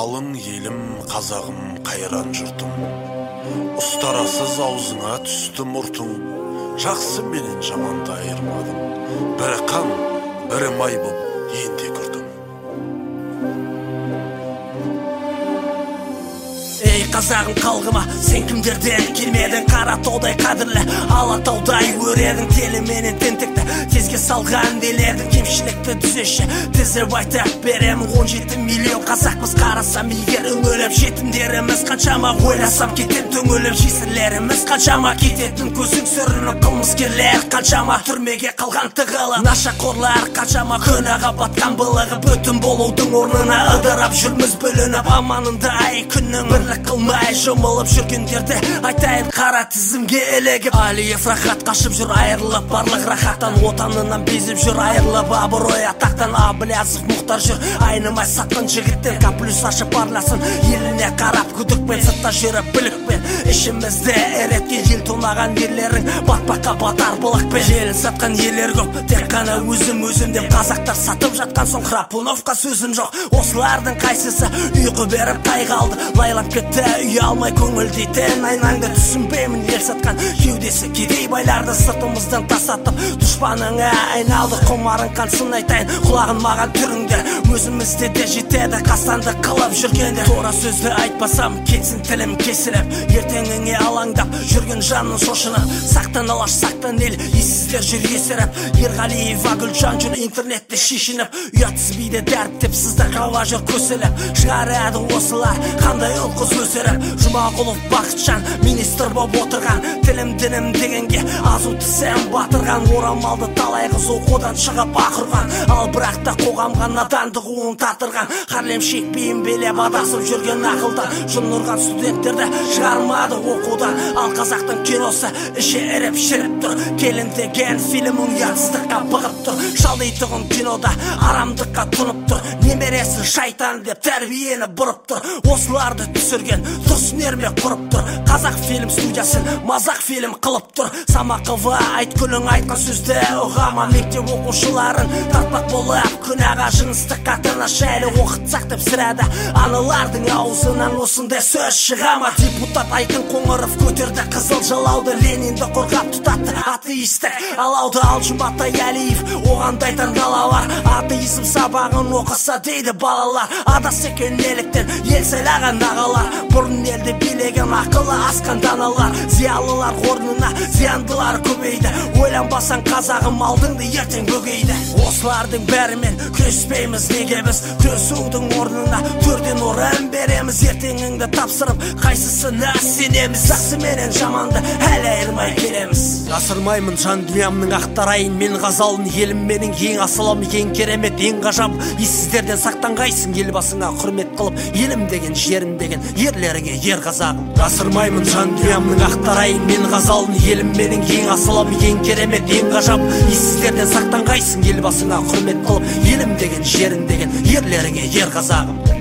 Қалың елім, қазағым, қайран жұртым. Ұстарасыз аузыңа түсті мұртың, жақсы менен жаманды айырмадым. Бірі қан, бірі май боп енді күрдім. Ей қазағым қалғыма, сен кімдерден келмедің? Қара таудай қадірлі, алатаудай өредің. Теліменен тентекті, тезге салған деледің. Кемшілікті түзеші, тізіп айтып беремін. 17 миллион қазақпыз, қарасам егер үңіліп. Жетімдеріміз қаншама, ойласам кетем түңіліп. Жесірлеріміз қаншама, кететін көзің сүрініп. Қылмыскерлер қаншама, түрмеге қалған тығылып. Нашақорлар қаншама, күнәға батқан былығы. Бүтін болудың орнына ыдырап жүрміз бөлініп. Аманында ай күннің бірлік қылмай жұмылып жүргендерді айтайын қара тізімге ілігіп. Алиев рахат қашып жүр, айырылып барлық рахаттан. Отанынан безіп жүр, айырылып абырой атақтан. Абылязов Мұхтар жүр, айнымай сатқан жігіттен. Каплюс ашып барласын, еліне қарап күдікпен. Сыртта жүріп білікпен, ішімізде ереткен ел тонаған ерлерің батпаққа батар бұлақпен. Желін сатқан ерлер көп, тек қана өзім деп. Қазақтар сатып жатқан соң Храпуновқа сөзім жоқ. Осылардың қайсысы ұйқы беріп тай қалды? Лайлап кетті үй алмай көңіл дейтін. Айнаңды түсінбеймін, ел сатқан кеудесі кедей байларды сыртымыздан тасатып дұшпаныңа айналды. Құмарың қансын айтайын, құлағын маған түріңдер. Өзімізде де жетеді қастанды қылып жүргенде. Тура сөзді айтпасам кетсін тілім кесіліп. Ертеңіңе алаңдап жүрген жанын шошынып. Сақтан алаш, сақтан ел, ессіздер жүр есіріп. Ерғалиев Гүлжан жүр интернетте шешініп. Ұятсыз биді дәріптеп сыздық ауа жүр көсіліп. Шығарады осылар қандай ұл қыз өсіріп. Жұмағұлов Бақытжан министр боп отырған. Тілім дінім дегенге азу тісем батырған. Орамалды талай қыз оқудан шығып ақырған. Ал бірақ та қоғамға надандық уын татырған. Харлем шекпейін белеп адасып жүрген ақылдан. Жын ұрған студенттерді шығармады оқудан. Ал қазақтың киносы іші еріп шіріп тұр. Келін деген фильмің ұятсыздыққа бұғып тұр. Шалдайтығын кинода арамдыққа тұнып тұр. Немересі шайтан деп тәрбиені бұрып тұр. Осыларды түсірген тұрсын ермек құрып тұр. Қазақ фильм студиясын мазақ фильм қылып тұр. Самақова Айткүлің айтқан сөзді ұғама. Мектеп оқушыларын тартпақ болып күнәға жыныстыққа тырнашайлы оқытсақ деп сірәді. Аналардың аузынан осындай сөз шығама. Депутат Айкын Қоңыров көтерді қызыл жалауды. Ленинді қорғап тұтатты атеистік алауды. Ал Жұматай Әлиев оған дайтан далалар. Атеизм сабағын оқыса дейді балалар. Адас екен неліктен ел сайлаған ағалар. Бұрын елді билеген ақылы асқан даналар. Зиялылар орнына зияндылар көбейді. Ойланбасаң қазағым алдыңды ертең бөгейді. Осылардың бәрімен күреспейміз неге біз? Күресудің орнына төрден орын береміз. Ертеңіңді тапсырып қайсысына сенеміз? Жақсы менен жаманды әлі айырмай келеміз. Жасырмаймын жан дүниямның ақтарайын мен ғазалын. Елім менің ең асылым, ең керемет, ең ғажап. Ессіздерден сақтанғайсың елбасыңа құрмет қылып. Елім деген жерім деген ерлеріңе ер қазағым. Жасырмаймын жан дүниямның ақтарайын мен ғазалын. Елім менің ең асылым, ең керемет, ең ғажап. Ессіздерден сақтанғайсың елбасыңа құрмет қылып. Елім деген жерім деген ерлеріңе ер қазағым.